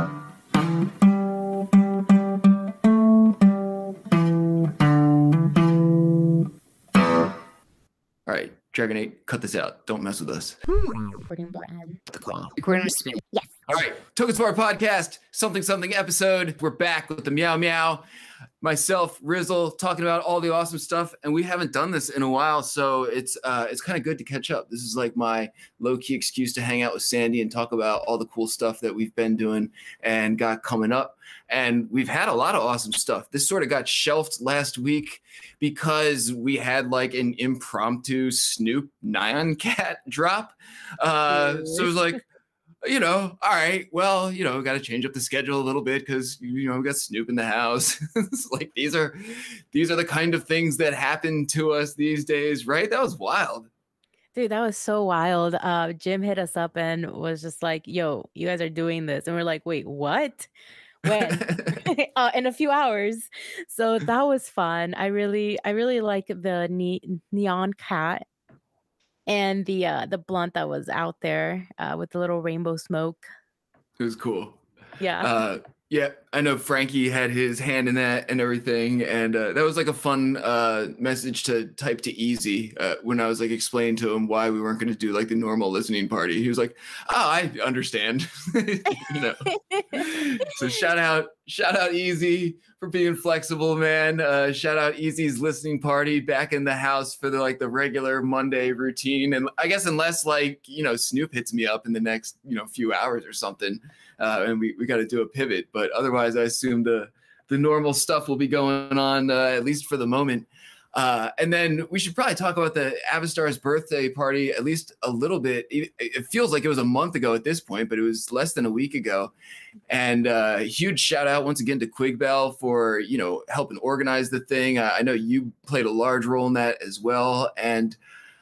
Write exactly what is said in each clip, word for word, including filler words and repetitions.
All right, Dragon eight, cut this out. Don't mess with us. Recording Recording spin. Yes. All right, Token Sport Podcast, something something episode. We're back with the meow meow. Myself, Rizzle, talking about all the awesome stuff, and we haven't done this in a while, so it's uh, it's kind of good to catch up. This is like my low key excuse to hang out with Sandy and talk about all the cool stuff that we've been doing and got coming up. And we've had a lot of awesome stuff. This sort of got shelved last week because we had like an impromptu Snoop Nyan Cat drop. Uh, so it was like, you know, all right, well, you know, we got to change up the schedule a little bit because, you know, we got Snoop in the house. It's like these are these are the kind of things that happen to us these days, right? That was wild. Dude, that was so wild. Uh, Jim hit us up and was just like, yo, you guys are doing this. And we're like, wait, what? When? uh, in a few hours. So that was fun. I really, I really like the ne- neon cat and the uh, the blunt that was out there uh, with the little rainbow smoke. It was cool. Yeah. Uh, yeah, I know Frankie had his hand in that and everything, and uh, that was like a fun uh, message to type to Easy uh, when I was like explaining to him why we weren't going to do like the normal listening party. He was like, "Oh, I understand." You know. So shout out, shout out Easy for being flexible, man. Uh, shout out Easy's listening party back in the house for the like the regular Monday routine, and I guess unless like you know Snoop hits me up in the next you know few hours or something. Uh, and we, we got to do a pivot, but otherwise I assume the the normal stuff will be going on uh, at least for the moment. Uh, and then we should probably talk about the Avastar's birthday party at least a little bit. It, it feels like it was a month ago at this point, but it was less than a week ago. And uh, huge shout out once again to Quigbell for you know helping organize the thing. I, I know you played a large role in that as well, and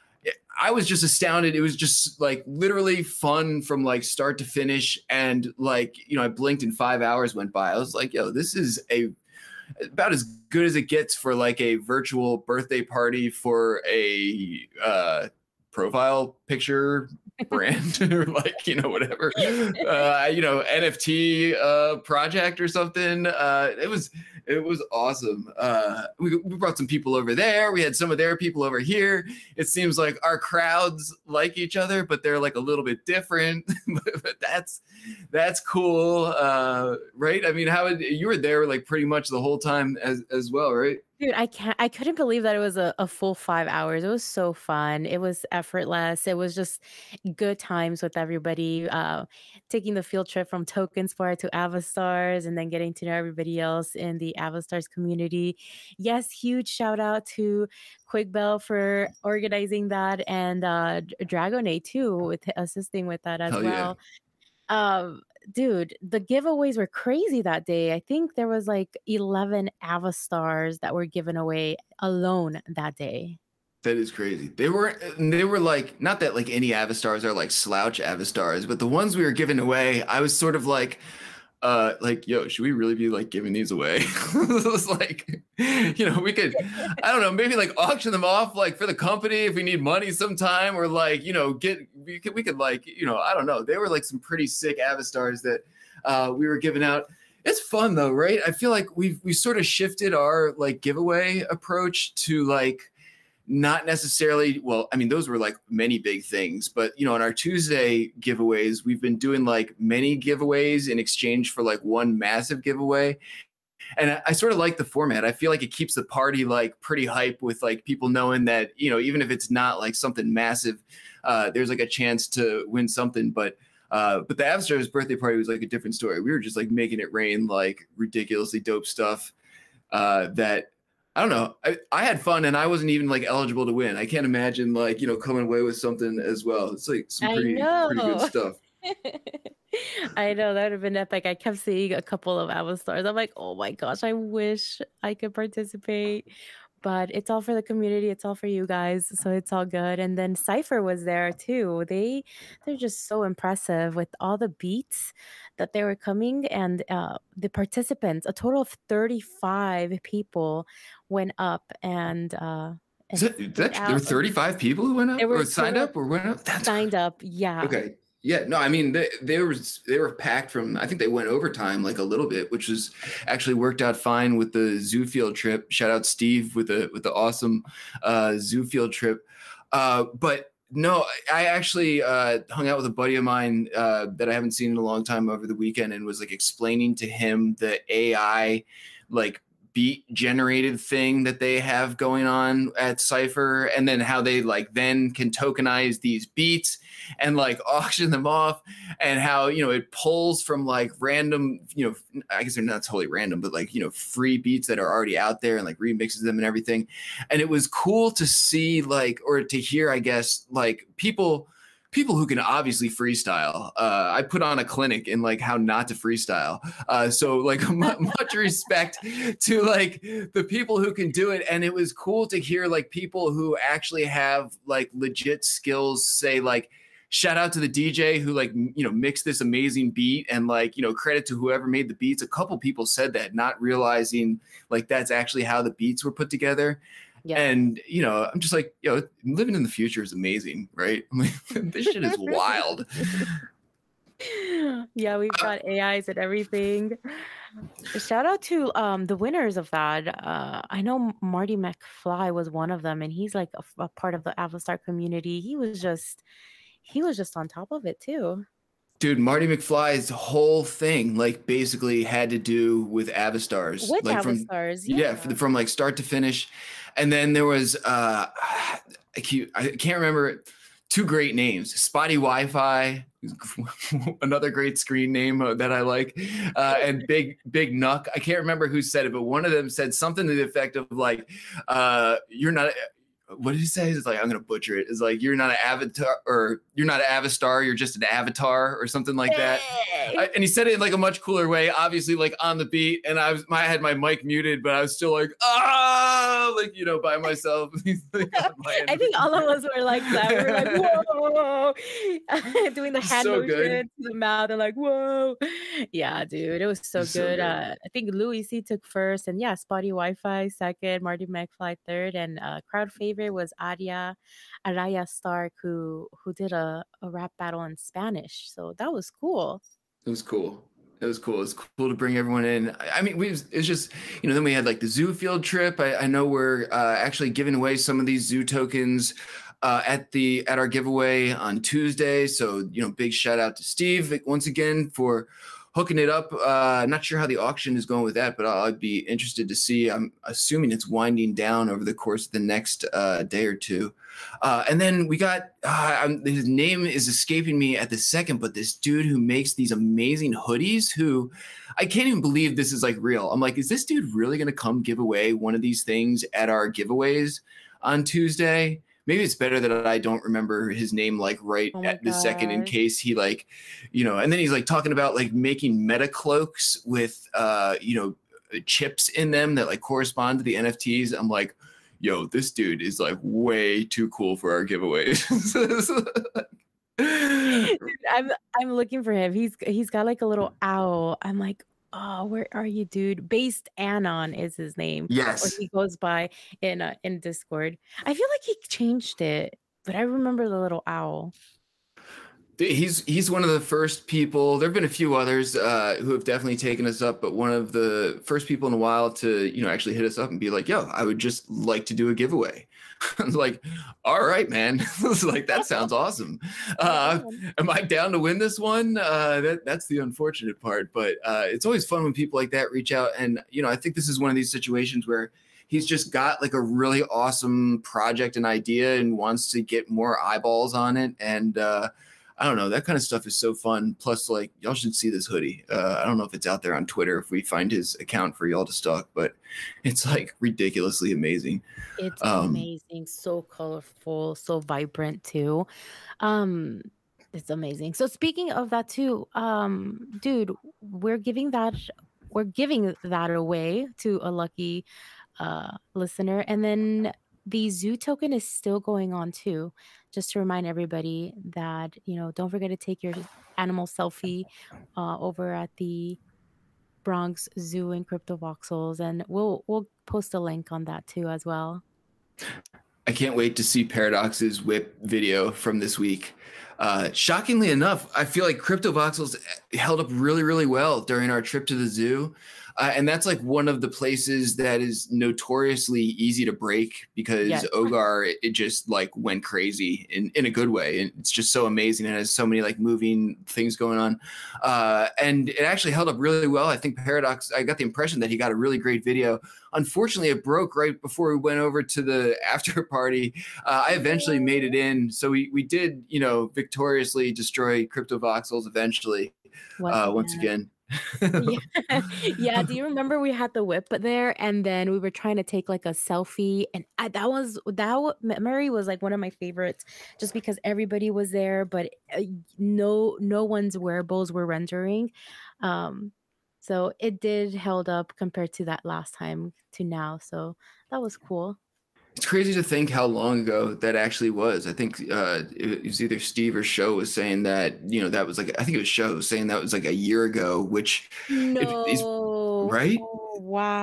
I was just astounded. It was just like literally fun from like start to finish. And like, you know, I blinked and five hours went by. I was like, yo, this is a about as good as it gets for like a virtual birthday party for a uh, profile picture brand or like, you know, whatever, uh, you know, N F T uh, project or something. Uh, it was, it was awesome. Uh, we, we brought some people over there. We had some of their people over here. It seems like our crowds like each other, but they're like a little bit different. But that's that's cool, uh, right? I mean, how would, you were there like pretty much the whole time as as well, right? Dude, I can't, I couldn't believe that it was a, a full five hours. It was so fun. It was effortless. It was just good times with everybody, uh, taking the field trip from Token Sport to Avastars and then getting to know everybody else in the Avastars community. Yes, huge shout out to Quigbell for organizing that and uh, Dragonade too, with assisting with that as Hell well. Um, dude, the giveaways were crazy that day. I think there was like eleven Avastars that were given away alone that day. That is crazy. They were they were like, not that like any Avastars are like slouch Avastars, but the ones we were giving away, I was sort of like, uh, like, yo, should we really be like giving these away? It was like, you know, we could, I don't know, maybe like auction them off like for the company if we need money sometime, or like, you know, get, we could, we could like, you know, I don't know. They were like some pretty sick Avastars that uh, we were giving out. It's fun though, right? I feel like we've, we sort of shifted our like giveaway approach to like, not necessarily, well, I mean, those were like many big things, but you know, on our Tuesday giveaways, we've been doing like many giveaways in exchange for like one massive giveaway. And I, I sort of like the format. I feel like it keeps the party like pretty hype with like people knowing that, you know, even if it's not like something massive, uh, there's like a chance to win something. But uh, but the Avastar's birthday party was like a different story. We were just like making it rain, like ridiculously dope stuff uh, that, I don't know. I, I had fun and I wasn't even like eligible to win. I can't imagine like, you know, coming away with something as well. It's like some pretty, pretty good stuff. I know that would have been epic. I kept seeing a couple of Avastars. I'm like, oh my gosh, I wish I could participate. But it's all for the community. It's all for you guys. So it's all good. And then Cypher was there too. They, they're just so impressive with all the beats that they were coming. And uh, the participants, a total of thirty-five people went up and... Uh, Is that, that, there were thirty-five people who went up or signed up or went up? That's signed up, yeah. Okay. Yeah, no, I mean they they were they were packed from. I think they went overtime like a little bit, which was actually worked out fine with the zoo field trip. Shout out Steve with the with the awesome uh, zoo field trip. Uh, but no, I actually uh, hung out with a buddy of mine uh, that I haven't seen in a long time over the weekend, and was like explaining to him the A I like beat generated thing that they have going on at Cypher, and then how they like then can tokenize these beats and like auction them off, and how, you know, it pulls from like random, you know, I guess they're not totally random, but like, you know, free beats that are already out there and like remixes them and everything. And it was cool to see like, or to hear, I guess, like people people who can obviously freestyle. Uh, I put on a clinic in like how not to freestyle. Uh, so like much respect to like the people who can do it. And it was cool to hear like people who actually have like legit skills say like, shout out to the D J who like, you know, mixed this amazing beat, and like, you know, credit to whoever made the beats. A couple people said that, not realizing like that's actually how the beats were put together. Yeah. And, you know, I'm just like, yo, living in the future is amazing, right? I'm like, this shit is wild. Yeah, we've got A Is and everything. Shout out to um, the winners of that. Uh, I know Marty McFly was one of them, and he's like a, a part of the Avastar community. He was just, he was just on top of it too. Dude, Marty McFly's whole thing, like, basically had to do with Avastars. With like Avastars, from, yeah. yeah, from, from like start to finish. And then there was, uh, I can't, I can't remember, two great names. Spotty Wi-Fi, another great screen name that I like, uh, and Big Big Nuck. I can't remember who said it, but one of them said something to the effect of like, uh, you're not... What did he say? It's like, I'm gonna butcher it. It's like, you're not an avatar, or you're not an Avastar, you're just an avatar, or something like that. Hey. I, and he said it in like a much cooler way, obviously like on the beat. And I was, I had my mic muted, but I was still like, ah, like, you know, by myself. Like, I think all of us were like that. We were like, whoa, doing the hand so motion good. To the mouth, and like, whoa, yeah, dude, it was so, so good. good. Uh, I think Louis C took first, and yeah, Spotty Wi-Fi second, Marty McFly third, and uh, crowd favorite was Aria Araya Stark, who who did a, a rap battle in Spanish. So that was cool. It was cool. It was cool. It's cool to bring everyone in. I mean, we it's just, you know, then we had like the zoo field trip. I, I know we're uh, actually giving away some of these zoo tokens uh, at the at our giveaway on Tuesday. So, you know, big shout out to Steve once again for hooking it up. Uh, not sure how the auction is going with that, but I'd be interested to see. I'm assuming it's winding down over the course of the next uh, day or two. Uh, and then we got, uh, his name is escaping me at the second, but this dude who makes these amazing hoodies, who I can't even believe this is like real. I'm like, is this dude really going to come give away one of these things at our giveaways on Tuesday? Maybe it's better that I don't remember his name like right oh at the God. second, in case he like, you know, and then he's like talking about like making meta cloaks with, uh, you know, chips in them that like correspond to the N F Ts. I'm like, yo, this dude is like way too cool for our giveaways. Dude, I'm I'm looking for him. He's he's got like a little owl. I'm like, oh, where are you, dude? Based Anon is his name. Yes. Or he goes by in uh, in Discord. I feel like he changed it, but I remember the little owl. He's he's one of the first people. There have been a few others uh, who have definitely taken us up, but one of the first people in a while to, you know, actually hit us up and be like, yo, I would just like to do a giveaway. I was like, all right, man. I was like, that sounds awesome. Uh, am I down to win this one? Uh, that, that's the unfortunate part. But uh, it's always fun when people like that reach out. And, you know, I think this is one of these situations where he's just got like a really awesome project and idea and wants to get more eyeballs on it. And uh, I don't know, that kind of stuff is so fun. Plus, like, y'all should see this hoodie. Uh, I don't know if it's out there on Twitter, if we find his account for y'all to stalk, but it's like ridiculously amazing. It's um, amazing. So colorful, so vibrant too. Um, it's amazing. So speaking of that too, um, dude, we're giving that, we're giving that away to a lucky uh, listener. And then the zoo token is still going on too. Just to remind everybody that, you know, don't forget to take your animal selfie uh, over at the Bronx Zoo and Cryptovoxels, and we'll we'll post a link on that too as well. I can't wait to see Paradox's whip video from this week. uh, shockingly enough, I feel like CryptoVoxels held up really, really well during our trip to the zoo. Uh, and that's like one of the places that is notoriously easy to break because Yes. Ogar, it, it just like went crazy in, in a good way. And it's just so amazing. It has so many like moving things going on. Uh, and it actually held up really well. I think Paradox, I got the impression that he got a really great video. Unfortunately, it broke right before we went over to the after party. Uh, I eventually made it in. So we, we did, you know, victoriously destroy CryptoVoxels eventually, uh, once again. yeah. yeah. Do you remember we had the whip there, and then we were trying to take like a selfie, and I, that was that w- memory was like one of my favorites, just because everybody was there, but uh, no no one's wearables were rendering, um, so it did held up compared to that last time to now. So that was cool. It's crazy to think how long ago that actually was. I think uh, it was either Steve or Show was saying that, you know, that was like, I think it was Show saying that was like a year ago, which No. is right. Oh,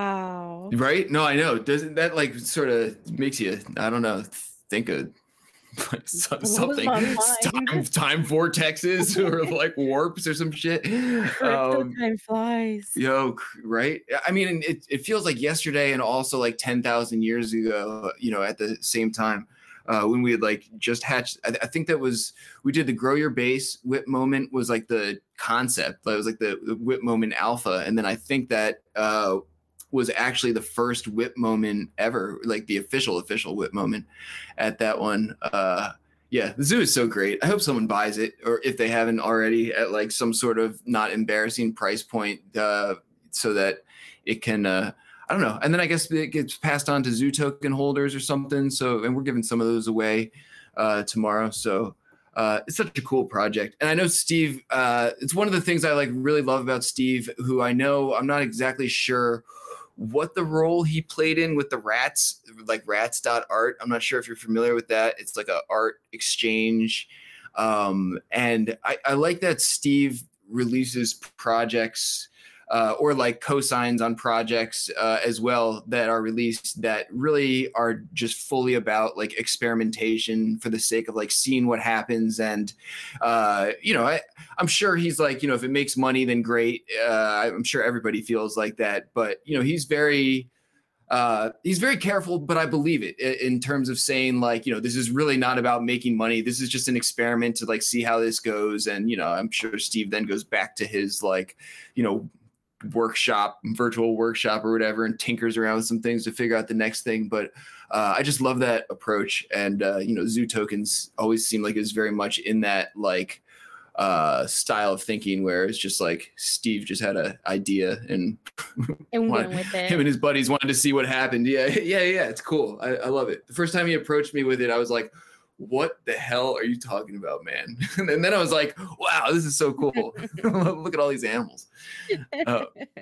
wow. Right. No, I know. Doesn't that like sort of makes you, I don't know, think of like so- something time, time vortexes or like warps or some shit. Crypto Um, time flies. Yo, c- right? I mean, it, it feels like yesterday and also like ten thousand years ago, you know, at the same time uh, when we had like just hatched. I, I think that was, we did the grow your base whip moment was like the concept. That was like the, the whip moment alpha. And then I think that uh, was actually the first whip moment ever, like the official, official whip moment at that one. Uh, Yeah, the zoo is so great. I hope someone buys it, or if they haven't already, at like some sort of not embarrassing price point, uh, so that it can. Uh, I don't know. And then I guess it gets passed on to zoo token holders or something. So, and we're giving some of those away uh, tomorrow. So uh, it's such a cool project. And I know Steve. Uh, it's one of the things I like really love about Steve, who I know I'm not exactly sure what the role he played in with the rats, like rats dot art. I'm not sure if you're familiar with that. It's like a art exchange. Um, and I, I like that Steve releases projects uh, or like cosigns on projects uh, as well that are released that really are just fully about like experimentation for the sake of like seeing what happens. And, uh, you know, I, I'm sure he's like, you know, if it makes money, then great. Uh, I'm sure everybody feels like that. But, you know, he's very uh, he's very careful, but I believe it in terms of saying like, you know, this is really not about making money. This is just an experiment to like see how this goes. And, you know, I'm sure Steve then goes back to his like, you know, workshop, virtual workshop or whatever, and tinkers around with some things to figure out the next thing. But uh, I just love that approach. And, uh, you know, Zoo Tokens always seem like it's very much in that like uh, style of thinking where it's just like Steve just had an idea and, And wanted, went with it. him and his buddies wanted to see what happened. Yeah, yeah, yeah. It's cool. I, I love it. The first time he approached me with it, I was like, what the hell are you talking about, man? And then I was like, wow, this is so cool. Look at all these animals. Uh,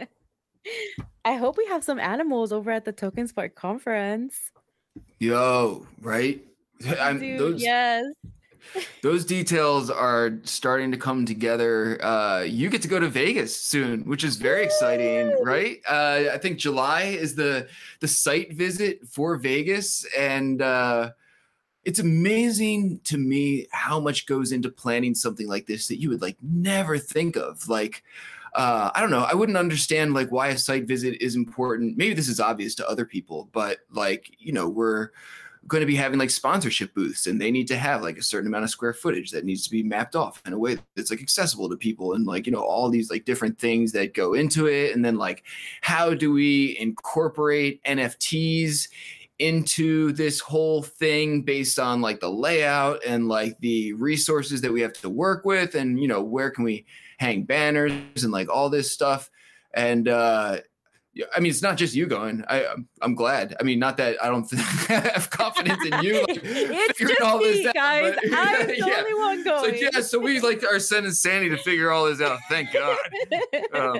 I hope we have some animals over at the Token Spark conference. yo, right? I'm, Dude, those, yes. those details are starting to come together. Uh, you get to go to Vegas soon, which is very exciting, right? Uh, I think July is the the site visit for Vegas, and uh, it's amazing to me how much goes into planning something like this that you would like never think of. Like, uh, I don't know, I wouldn't understand like why a site visit is important. Maybe this is obvious to other people, but like, you know, we're going to be having like sponsorship booths, and they need to have like a certain amount of square footage that needs to be mapped off in a way that's like accessible to people, and like, you know, all these like different things that go into it. And then like, how do we incorporate N F Ts into this whole thing based on like the layout and like the resources that we have to work with, and, you know, where can we hang banners and like all this stuff. And uh yeah, I mean, it's not just you going. I, I'm, I'm glad. I mean, not that I don't have confidence in you like, It's figuring just all this me, out, guys. but- I'm the yeah. only one It's going. like, yeah, so we like are sending Sandy to figure all this out. Thank God. Um,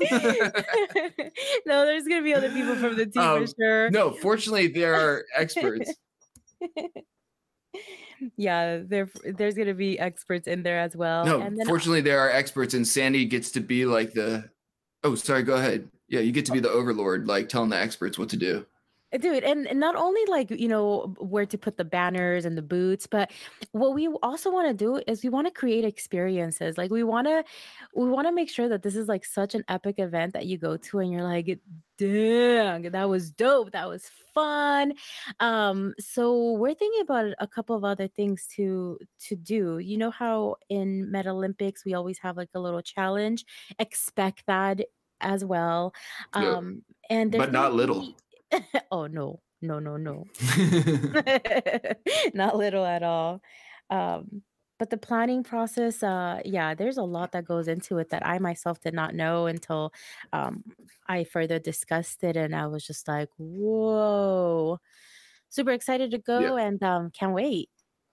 No, there's gonna be other people from the team Um, for sure. no, fortunately, there are experts. Yeah, there there's gonna be experts in there as well. No, And then fortunately, there are experts, and Sandy gets to be like the. Oh, sorry. Go ahead. Yeah, you get to be the overlord, like telling the experts what to do. Dude, and, and not only like, you know, where to put the banners and the boots, but what we also want to do is we want to create experiences. Like we want to we want to make sure that this is like such an epic event that you go to and you're like, dang, that was dope. That was fun. Um, so we're thinking about a couple of other things to to do. You know how in Meta Olympics we always have like a little challenge? Expect that as well. Yeah, Um, and there's but gonna not little. be oh no, no, no, no. Not little at all. Um, but the planning process, uh, yeah, there's a lot that goes into it that I myself did not know until um, I further discussed it, and I was just like, "Whoa!" Super excited to Yeah. go, and um, can't wait.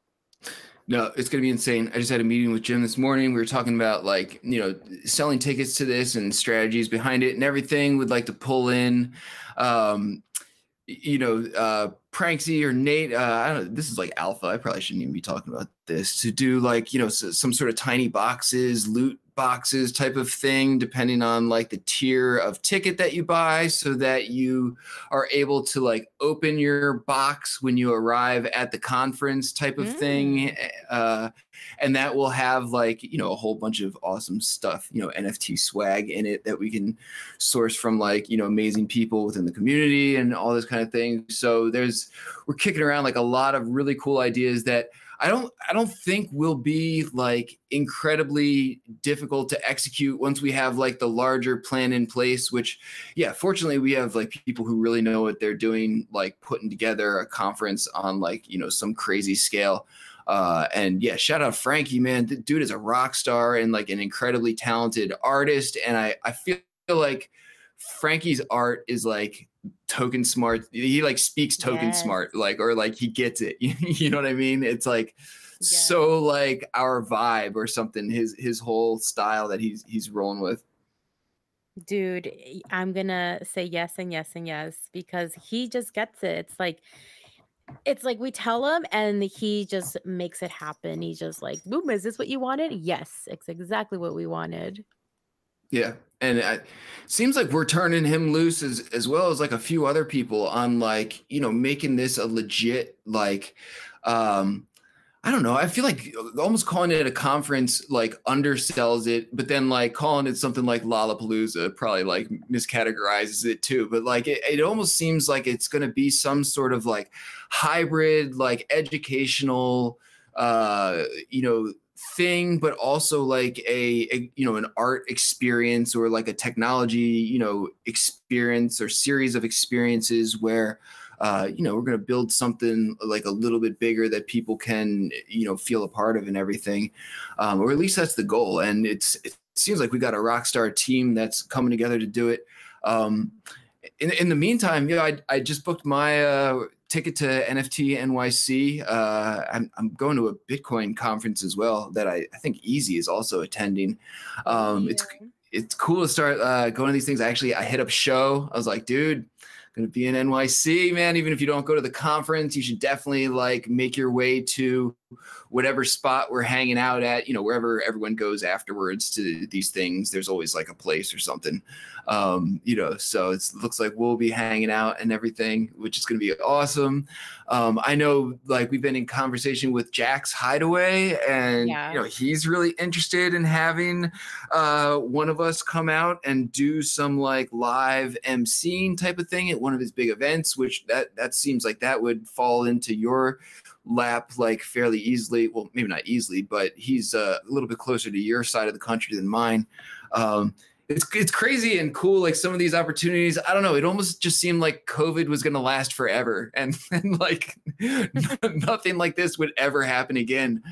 No, it's going to be insane. I just had a meeting with Jim this morning. We were talking about like, you know, selling tickets to this and strategies behind it and everything. We'd like to pull in, um, you know, uh, Pranksy or Nate. Uh, I don't know. This is like alpha. I probably shouldn't even be talking about this to do like, you know, so, some sort of tiny boxes, loot boxes type of thing, depending on like the tier of ticket that you buy, so that you are able to like open your box when you arrive at the conference type of thing. Mm. Uh, and that will have like, you know, a whole bunch of awesome stuff, you know, N F T swag in it that we can source from like, you know, amazing people within the community and all this kind of thing. So there's, we're kicking around like a lot of really cool ideas that I don't I don't think will be like incredibly difficult to execute once we have like the larger plan in place, which yeah, fortunately we have like people who really know what they're doing, like putting together a conference on like, you know, some crazy scale. Uh, and yeah, shout out Frankie, man. The dude is a rock star and like an incredibly talented artist. And I, I feel like Frankie's art is like token smart. He like speaks token Yes, smart, like, or like he gets it. You know what I mean? It's like yes. so like our vibe or something, his his whole style that he's he's rolling with. Dude, y- I'm gonna say yes and yes and yes because he just gets it. It's like it's like we tell him and he just makes it happen. He's just like, boom, is this what you wanted? Yes, it's exactly what we wanted. Yeah. And it seems like we're turning him loose as, as well as like a few other people on like, you know, making this a legit, like, um, I don't know. I feel like almost calling it a conference like undersells it, but then like calling it something like Lollapalooza probably like miscategorizes it too. But like it, it almost seems like it's going to be some sort of like hybrid, like educational, uh, you know, thing, but also like a, a you know an art experience or like a technology you know experience or series of experiences where uh, you know, we're going to build something like a little bit bigger that people can, you know, feel a part of and everything. Um, or at least that's the goal. And it's, it seems like we got a rock star team that's coming together to do it. Um, in, in the meantime, you know, I, I just booked my uh, ticket to N F T N Y C. Uh, I'm, I'm going to a Bitcoin conference as well that I, I think Easy is also attending. Um, it's, Yeah. it's cool to start uh, going to these things. I actually, I hit up Show. I was like, dude, going to be in N Y C, man. Even if you don't go to the conference, you should definitely like make your way to whatever spot we're hanging out at, you know, wherever everyone goes afterwards to these things. There's always like a place or something, um, you know, so it's, it looks like we'll be hanging out and everything, which is going to be awesome. Um, I know like we've been in conversation with Jack's Hideaway and, Yeah. you know, he's really interested in having uh, one of us come out and do some like live emceeing type of thing at one of his big events, which that, that seems like that would fall into your lap like fairly easily. Well, maybe not easily, but he's uh, a little bit closer to your side of the country than mine. Um, it's it's crazy and cool. Like some of these opportunities, I don't know. It almost just seemed like COVID was going to last forever, and, and like nothing like this would ever happen again.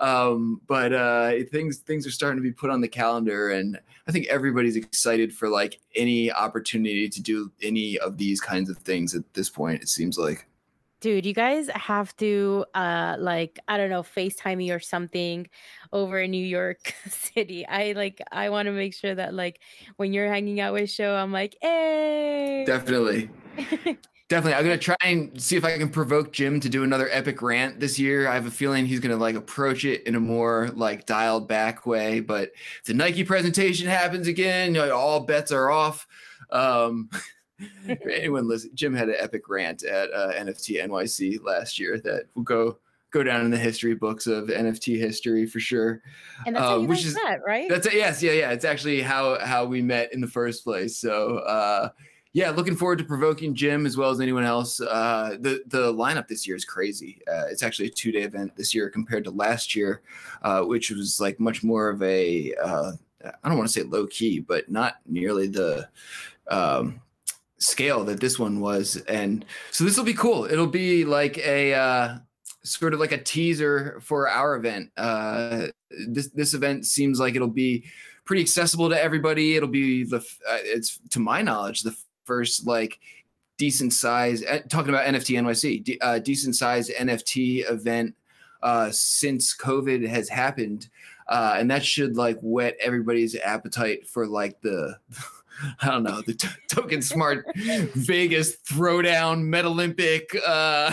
Um, but uh, things things are starting to be put on the calendar, and I think everybody's excited for like any opportunity to do any of these kinds of things at this point. It seems like. Dude, you guys have to uh like I don't know, FaceTime me or something over in New York City. I like I want to make sure that like when you're hanging out with Show, I'm like, hey. Definitely. Definitely. I'm going to try and see if I can provoke Jim to do another epic rant this year. I have a feeling he's going to like approach it in a more like dialed back way. But if the Nike presentation happens again, you know, all bets are off. Um, anyone listen, Jim had an epic rant at uh, N F T N Y C last year that will go go down in the history books of N F T history for sure. And that's how Um, you which guys is met, right? that's a, yes, yeah, yeah. It's actually how how we met in the first place. So uh, yeah, looking forward to provoking Jim as well as anyone else. Uh, the the lineup this year is crazy. Uh, it's actually a two day event this year compared to last year, uh, which was like much more of a uh, I don't want to say low key, but not nearly the um, scale that this one was. And so this will be cool. It'll be like a uh, sort of like a teaser for our event. Uh, this this event seems like it'll be pretty accessible to everybody. It'll be the uh, it's to my knowledge the first like decent size uh, talking about N F T N Y C d- uh, decent size N F T event uh, since COVID has happened, uh, and that should like whet everybody's appetite for like the. I don't know, the t- Token Smart Vegas Throwdown Metalympic. Uh,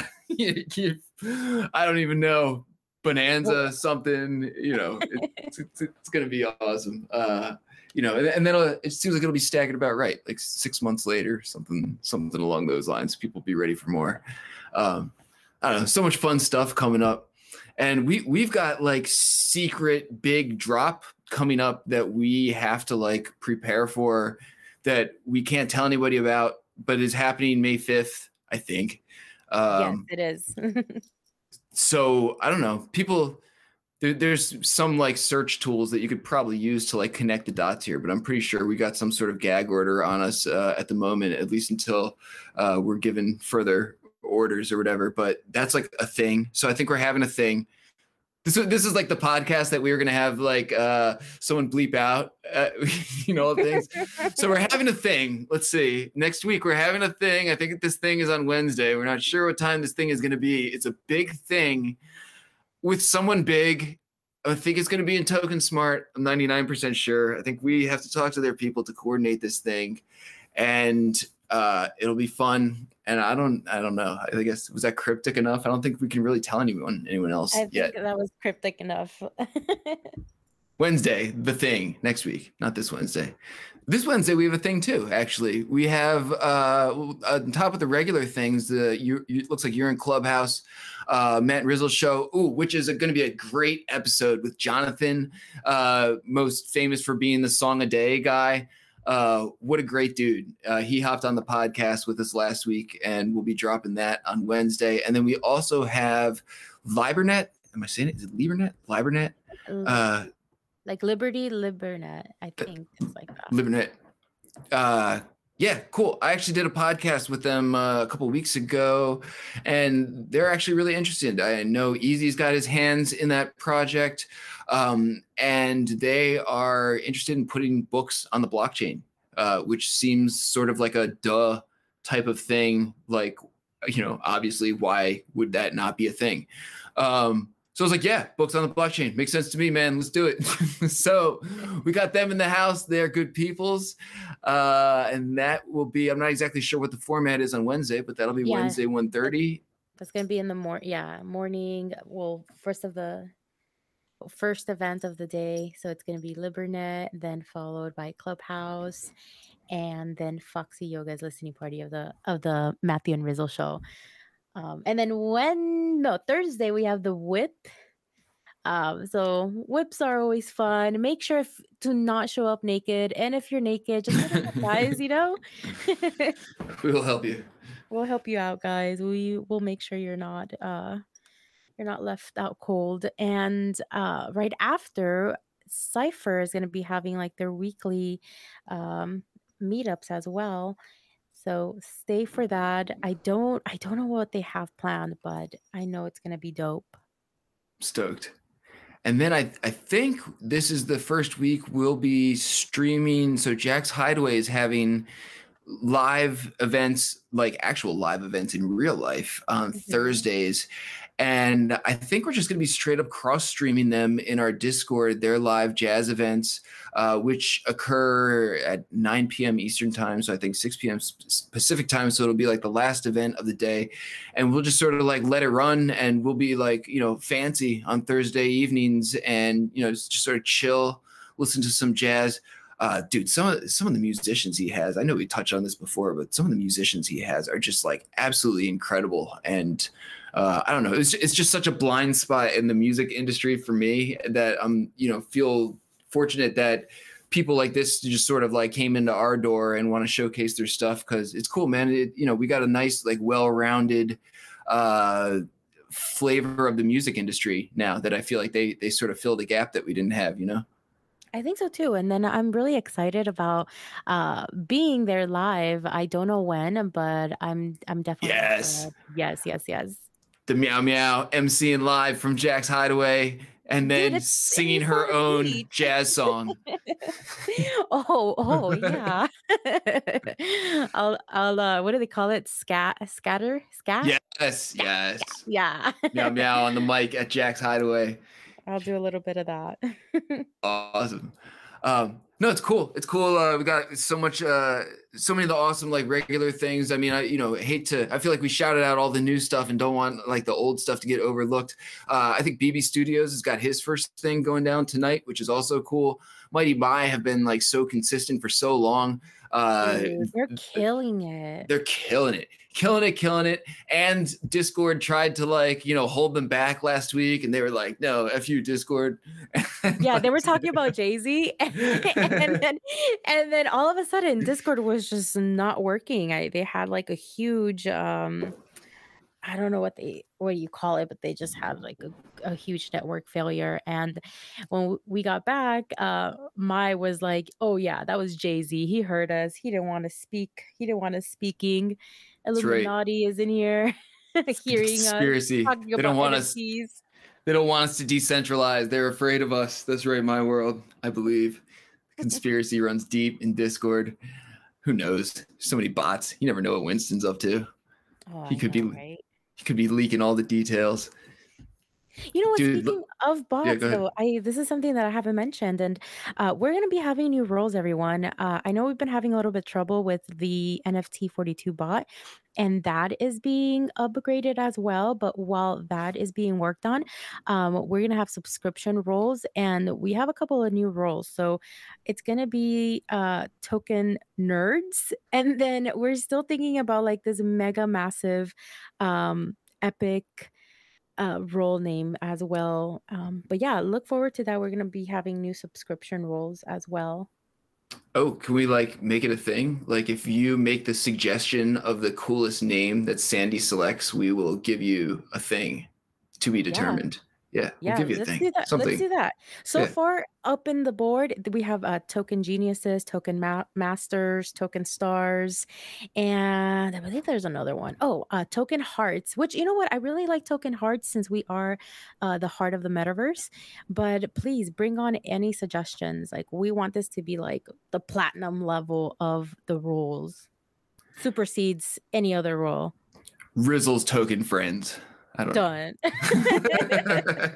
I don't even know. Bonanza, something, you know, it, it's, it's, it's going to be awesome. Uh, you know, and, and then it'll, it seems like it'll be staggered about right. Like six months later, something, something along those lines. People will be ready for more. Um, I don't know, so much fun stuff coming up. And we, we've got like secret big drop coming up that we have to like prepare for, that we can't tell anybody about, but is happening May fifth, I think. Um, yes, it is. so I don't know, people, there, there's some like search tools that you could probably use to like connect the dots here, but I'm pretty sure we got some sort of gag order on us uh, at the moment, at least until uh, we're given further orders or whatever, but that's like a thing. So I think we're having a thing. This, this is like the podcast that we were going to have like uh, someone bleep out, uh, you know, things. So we're having a thing. Let's see. Next week, we're having a thing. I think this thing is on Wednesday. We're not sure what time this thing is going to be. It's a big thing with someone big. I think it's going to be in Token Smart. I'm ninety-nine percent sure. I think we have to talk to their people to coordinate this thing. And uh, it'll be fun. And I don't, I don't know. I guess, was that cryptic enough? I don't think we can really tell anyone, anyone else I yet. think that was cryptic enough. Wednesday, the thing next week, not this Wednesday. This Wednesday, we have a thing too, actually. We have, uh, on top of the regular things, the you, you, it looks like you're in Clubhouse, uh, Matt and Rizzle show, ooh, which is going to be a great episode with Jonathan, uh, most famous for being the Song a Day guy. Uh, what a great dude. Uh, he hopped on the podcast with us last week, and we'll be dropping that on Wednesday. And then we also have Libernet. Am I saying it? Is it Libernet? Libernet? Uh, like Liberty, Libernet, I think it's like that. Libernet. Uh, yeah, cool. I actually did a podcast with them uh, a couple weeks ago, and they're actually really interested. I know Easy's got his hands in that project. Um, and they are interested in putting books on the blockchain, uh, which seems sort of like a duh type of thing. Like, you know, obviously, why would that not be a thing? Um, so I was like, yeah, books on the blockchain. Makes sense to me, man. Let's do it. So we got them in the house. They're good peoples. Uh, and that will be, I'm not exactly sure what the format is on Wednesday, but that'll be Yeah. Wednesday, one thirty. That's going to be in the mor- yeah, morning. Well, first of the first event of the day. So it's going to be Libernet, then followed by Clubhouse, and then Foxy Yoga's listening party of the of the Matthew and Rizzle show. Um, and then when no Thursday we have the whip. Um, so whips are always fun. Make sure if, to not show up naked, and if you're naked, just hit us up, guys. You know, We will help you. we'll help you out, guys. We will make sure you're not uh you're not left out cold. And uh, right after, Cypher is going to be having like their weekly um, meetups as well. So stay for that. I don't I don't know what they have planned, but I know it's going to be dope. Stoked. And then I, I think this is the first week we'll be streaming. So Jack's Hideaway is having live events, like actual live events in real life on Mhm. Thursdays. And I think we're just going to be straight up cross streaming them in our Discord, their live jazz events, uh, which occur at nine p.m. Eastern time. So I think six p.m. Pacific time. So it'll be like the last event of the day. And we'll just sort of like let it run, and we'll be like, you know, fancy on Thursday evenings, and, you know, just, just sort of chill, listen to some jazz. uh, dude, some of some of the musicians he has, I know we touched on this before, but some of the musicians he has are just like absolutely incredible. And uh, I don't know, it's it's just such a blind spot in the music industry for me that I'm, you know, feel fortunate that people like this just sort of like came into our door and want to showcase their stuff, because it's cool, man. It, you know, we got a nice, like, well-rounded uh, flavor of the music industry now that I feel like they they sort of filled a gap that we didn't have, you know? I think so too. And then I'm really excited about uh being there live. I don't know when, but I'm I'm definitely Yes. excited. Yes, yes, yes. The Meow Meow emceeing live from Jack's Hideaway and Dude, then it's singing he's her so own sweet. jazz song. Oh, oh yeah. I'll I'll uh what do they call it? Scat scatter? Scat? Yes, yes. Yeah. Meow Meow on the mic at Jack's Hideaway. I'll do a little bit of that. Awesome. Um, no, it's cool. It's cool. Uh, we got so much, uh, so many of the awesome, like, regular things. I mean, I, you know, hate to, I feel like we shouted out all the new stuff and don't want like the old stuff to get overlooked. Uh, I think B B Studios has got his first thing going down tonight, which is also cool. Mighty Mai have been like so consistent for so long. Uh, Dude, they're killing it. they're killing it, killing it, killing it. And Discord tried to, like, you know, hold them back last week, and they were like, "No, F you, Discord." Yeah, they were talking about Jay-Z, and, and then and then all of a sudden Discord was just not working. I they had like a huge um I don't know what they what do you call it, but they just had like a, a huge network failure. And when w- we got back, uh Mai was like, "Oh yeah, that was Jay-Z. He heard us. He didn't want to speak. He didn't want us speaking. That's right. Illuminati is in here hearing us Conspiracy. talking They about don't want us. N F Ts." They don't want us to decentralize. They're afraid of us. That's right, my world. I believe conspiracy runs deep in Discord. Who knows? So many bots. You never know what Winston's up to. Oh, He I could know, be. right? He could be leaking all the details. You know what? Dude, Speaking look- of bots, go ahead. though, I this is something that I haven't mentioned, and uh, we're going to be having new roles, everyone. Uh, I know we've been having a little bit trouble with the N F T forty-two bot, and that is being upgraded as well. But while that is being worked on, um, we're going to have subscription roles, and we have a couple of new roles. So it's going to be uh, token nerds, and then we're still thinking about like this mega massive, um, epic uh, role name as well. Um, but yeah, look forward to that. We're going to be having new subscription roles as well. Oh, can we like make it a thing? Like, if you make the suggestion of the coolest name that Sandy selects, we will give you a thing to be determined. Yeah, we'll Yeah, give you a let's thing. do that. Something. Let's do that. So Yeah. far up in the board, th- we have uh, token geniuses, token ma- masters, token stars, and I believe there's another one. Oh, uh, token hearts, which, you know what? I really like token hearts since we are uh, the heart of the metaverse. But please bring on any suggestions. Like, we want this to be like the platinum level of the rules, supersedes any other rule. Rizzle's token friends. I don't Done. know.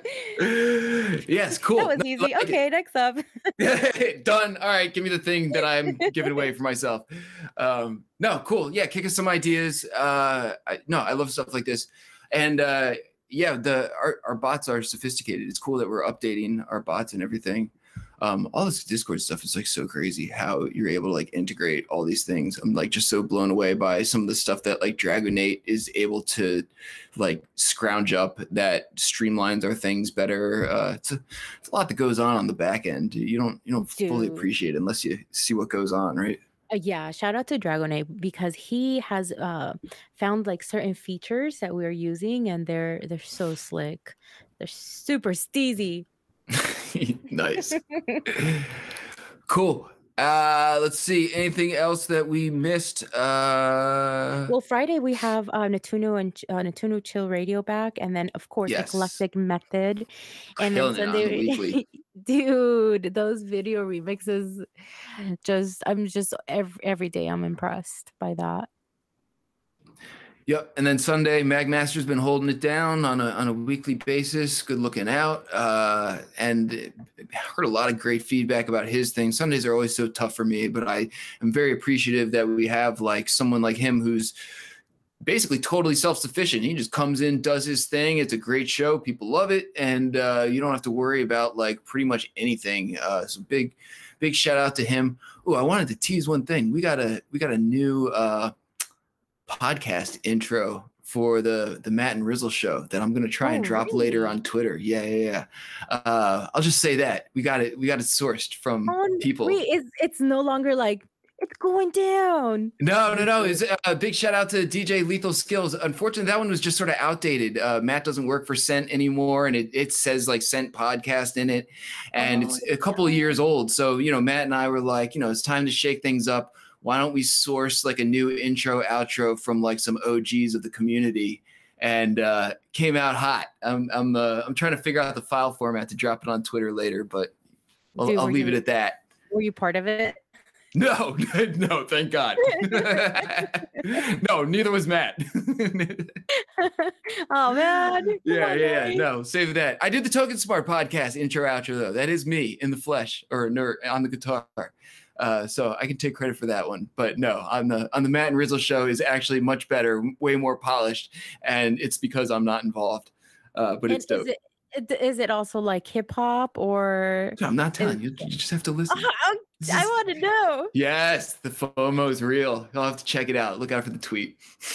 Yes, cool. That was No, I easy. like it. Okay, next up. Done. All right, give me the thing that I'm giving away for myself. Um, no, cool. Yeah, kick us some ideas. Uh, I, no, I love stuff like this, and uh, yeah, the our, our bots are sophisticated. It's cool that we're updating our bots and everything. Um, all this Discord stuff is like so crazy how you're able to like integrate all these things. I'm like just so blown away by some of the stuff that like Dragonate is able to like scrounge up that streamlines our things better. Uh, it's, a, it's a lot that goes on on the back end. You don't you don't fully Dude. appreciate it unless you see what goes on, right? Uh, yeah, shout out to Dragonate because he has uh, found like certain features that we're using, and they're they're so slick. They're super steezy. Nice. Cool. Uh, let's see. Anything else that we missed? Uh, Well, Friday we have uh, Natuno and Ch- uh, Natuno Chill Radio back, and then of course Yes. Eclectic Method, and then killing it on the weekly. dude, those video remixes, just I'm just every every day I'm impressed by that. Yep. And then Sunday, Magmaster's been holding it down on a on a weekly basis. Good looking out. Uh, and heard a lot of great feedback about his thing. Sundays are always so tough for me, but I am very appreciative that we have like someone like him who's basically totally self-sufficient. He just comes in, does his thing. It's a great show. People love it. And uh, you don't have to worry about like pretty much anything. Uh, so big, big shout out to him. Oh, I wanted to tease one thing. We got a we got a new uh, podcast intro for the the Matt and Rizzle show that I'm gonna try Oh, and drop really? later on Twitter. Yeah, yeah, yeah. Uh, I'll just say that we got it. We got it sourced from Oh, n- people. wait, it's it's no longer like it's going down. No, no, no. It's a big shout out to D J Lethal Skills. Unfortunately, that one was just sort of outdated. Uh, Matt doesn't work for Scent anymore, and it, it says like Scent Podcast in it, and Oh, it's a couple of years old. So, you know, Matt and I were like, you know, it's time to shake things up. Why don't we source like a new intro, outro from like some O Gs of the community? And uh, came out hot. I'm I'm uh, I'm trying to figure out the file format to drop it on Twitter later, but I'll, Dude, I'll were leave it you- at that. Were you part of it? No, no, thank God. No, neither was Matt. Oh man. Come yeah, on, yeah, yeah. guys. No, save that. I did the Token Smart podcast intro outro though. That is me in the flesh or nerd on the guitar. Uh, so I can take credit for that one. But no, on the on the Matt and Rizzle show is actually much better, way more polished, and it's because I'm not involved. Uh, but And it's dope. Is it it- is it also like hip hop or? No, I'm not telling is- you. You just have to listen. I, This I is- want to know. Yes, the FOMO is real. You'll have to check it out. Look out for the tweet.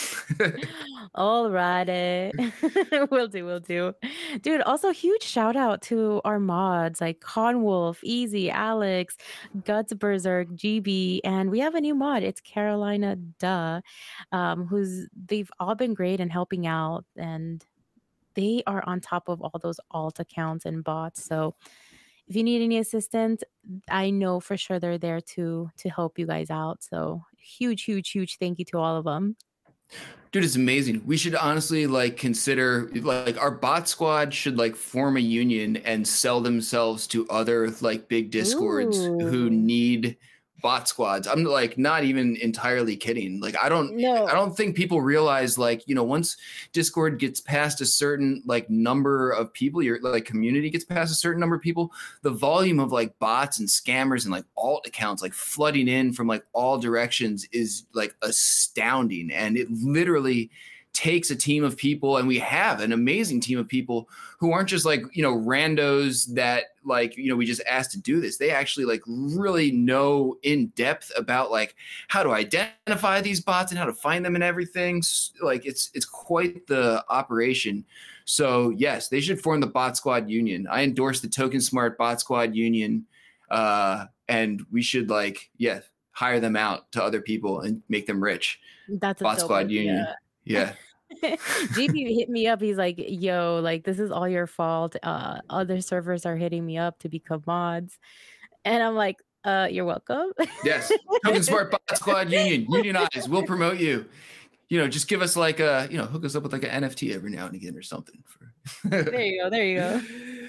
All righty. Will do, will do. Dude, also huge shout out to our mods like Conwolf, Easy, Alex, Guts Berserk, G B, and we have a new mod. It's Carolina Duh, um, who's they've all been great and helping out, and they are on top of all those alt accounts and bots. So if you need any assistance, I know for sure they're there to to help you guys out. So huge, huge, huge thank you to all of them. Dude, it's amazing. We should honestly like consider like our bot squad should like form a union and sell themselves to other like big discords who Ooh. need bot squads. I'm like not even entirely kidding. Like I don't No. I don't think people realize like, you know, once Discord gets past a certain like number of people, your like community gets past a certain number of people, the volume of like bots and scammers and like alt accounts like flooding in from like all directions is like astounding. And it literally takes a team of people, and we have an amazing team of people who aren't just like, you know, randos that like, you know, we just asked to do this. They actually like really know in depth about like how to identify these bots and how to find them and everything. S- Like it's it's quite the operation. So yes, they should form the Bot Squad Union. I endorse the Token Smart Bot Squad Union, uh, and we should like yeah hire them out to other people and make them rich. That's a Bot dope Squad idea. Union. Yeah. G B hit me up. He's like, yo, like this is all your fault. Uh other servers are hitting me up to become mods. And I'm like, uh, you're welcome. Yes. Token Smart Bot Squad Union. Unionize. We'll promote you. You know, just give us like a, you know, hook us up with like an N F T every now and again or something. For There you go. There you go.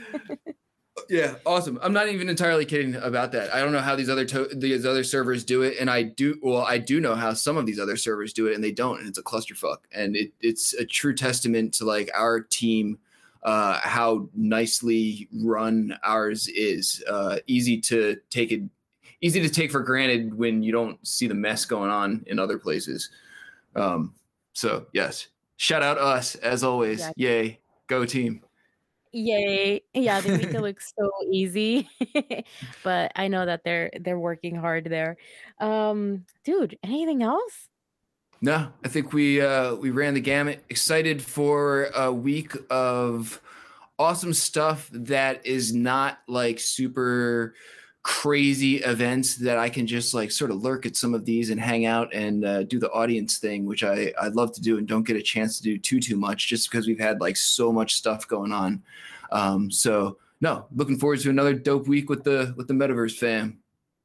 Yeah, awesome. I'm not even entirely kidding about that. I don't know how these other to- these other servers do it, and I do. Well, I do know how some of these other servers do it, and they don't, and it's a clusterfuck. And it, it's a true testament to like our team, uh, how nicely run ours is. Uh, easy to take it, easy to take for granted when you don't see the mess going on in other places. Um, so yes, shout out us as always. Yeah. Yay, go team. Yay. Yeah, they make it look so easy. But I know that they're they're working hard there. Um, dude, anything else? No, I think we uh, we ran the gamut. Excited for a week of awesome stuff that is not like super crazy events that I can just like sort of lurk at some of these and hang out and uh, do the audience thing, which I I'd love to do and don't get a chance to do too too much just because we've had like so much stuff going on. Um, so no, looking forward to another dope week with the with the Metaverse fam.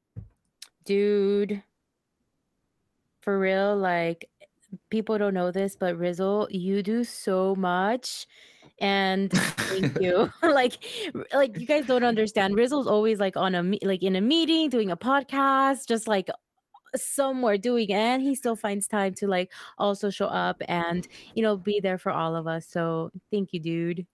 Dude, for real, like people don't know this, but Rizzle, you do so much. And thank you. like, like you guys don't understand. Rizzle's always like on a me- like in a meeting, doing a podcast, just like somewhere doing, and he still finds time to like also show up and you know be there for all of us. So thank you, dude.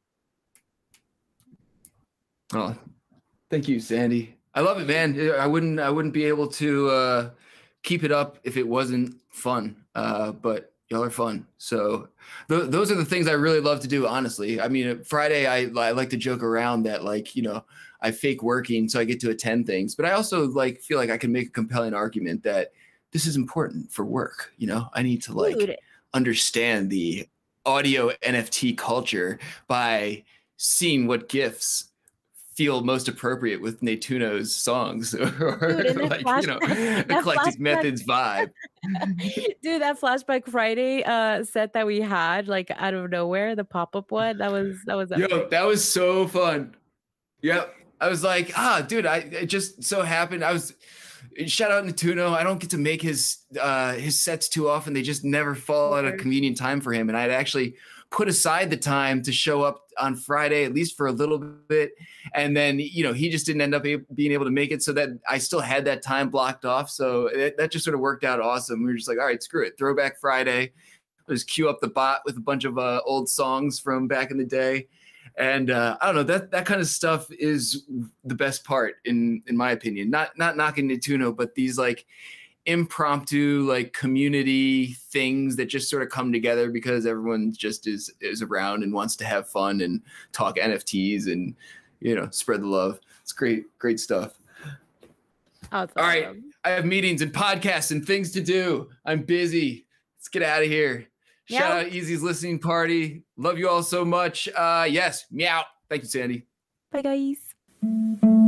Oh, thank you, Sandy. I love it, man. I wouldn't I wouldn't be able to uh, keep it up if it wasn't fun. Uh, but y'all are fun. So th- those are the things I really love to do, honestly. I mean, Friday, I, I like to joke around that, like, you know, I fake working so I get to attend things. But I also like feel like I can make a compelling argument that this is important for work. You know, I need to like Dude. understand the audio N F T culture by seeing what GIFs feel most appropriate with Netuno's songs, or Dude, like, flash- you know, that Eclectic flashback- Methods vibe. Dude, that Flashback Friday uh set that we had, like out of nowhere, the pop-up one, that was that was Yo, epic. that was so fun. Yep. I was like, ah, dude, I it just so happened. I was shout out Netuno. I don't get to make his uh his sets too often. They just never fall at a Sure. convenient time for him. And I'd actually put aside the time to show up on Friday, at least for a little bit. And then, you know, he just didn't end up a- being able to make it, so that I still had that time blocked off. So it, that just sort of worked out awesome. We were just like, all right, screw it. Throwback Friday. Just queue up the bot with a bunch of uh, old songs from back in the day. And uh, I don't know, that that kind of stuff is the best part in in my opinion. Not not knocking Netuno, but these like impromptu like community things that just sort of come together because everyone just is is around and wants to have fun and talk N F Ts and, you know, spread the love. It's great, great stuff. Awesome. All right, I have meetings and podcasts and things to do. I'm busy. Let's get out of here. Shout Meow. out Easy's listening party. Love you all so much. Uh, yes, meow. Thank you, Sandy. Bye, guys.